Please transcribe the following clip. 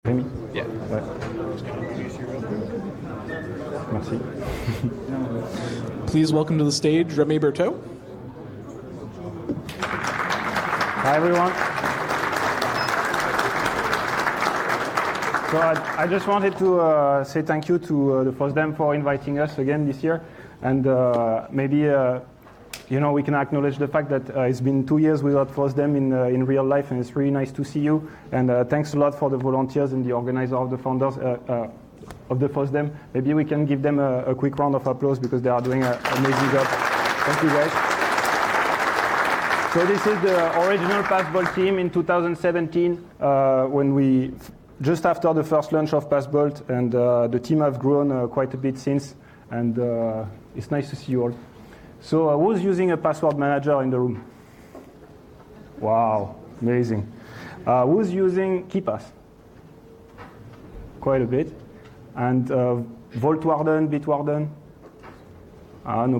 Rémi? Yeah. Ouais. Merci. Please welcome to the stage Remy Berthaud. Hi, everyone. So I just wanted to say thank you to the FOSDEM for inviting us again this year. And maybe we can acknowledge the fact that it's been 2 years without FOSDEM in real life, and it's really nice to see you. And thanks a lot for the volunteers and the organizer of the founders of the FOSDEM. Maybe we can give them a quick round of applause because they are doing an amazing job. Thank you, guys. So this is the original Passbolt team in 2017 when we just after the first launch of Passbolt, and the team have grown quite a bit since, and it's nice to see you all. So who's using a password manager in the room? Wow, amazing. Who's using KeePass? Quite a bit. And Vault Warden, Bitwarden? No.